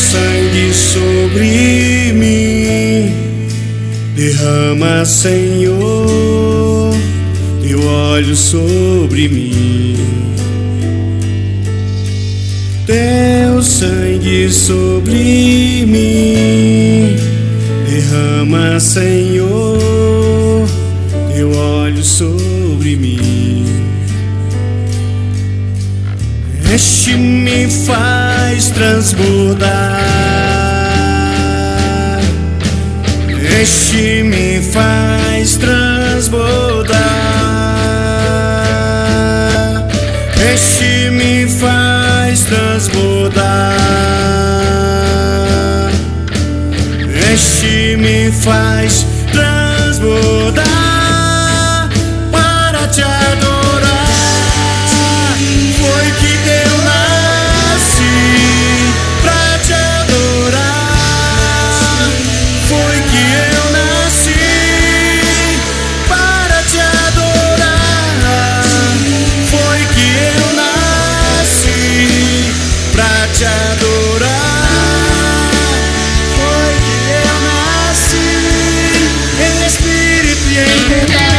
sangue sobre mim, derrama, Senhor, teu óleo sobre mim. Teu sangue sobre mim, derrama, Senhor, teu óleo sobre mim. Enche, me faz transbordar. Enche, me faz transbordar. Enche, me faz transbordar. Enche, me faz transbordar para te adorar. Foi que eu nasci pra te adorar. Foi que eu nasci para te adorar. Foi que eu nasci pra te adorar. Foi que eu nasci em espírito e em verdade.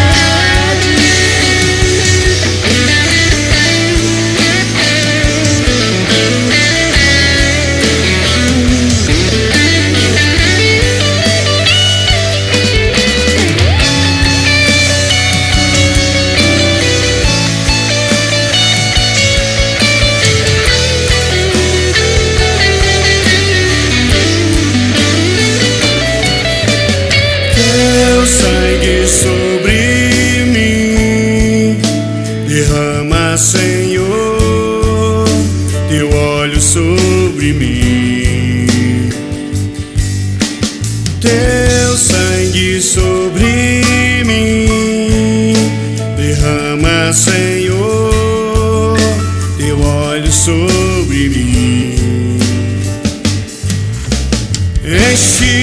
Teu sangue sobre mim, derrama, Senhor, teu óleo sobre mim. Teu sangue sobre mim, derrama, Senhor, teu óleo sobre mim. Enche,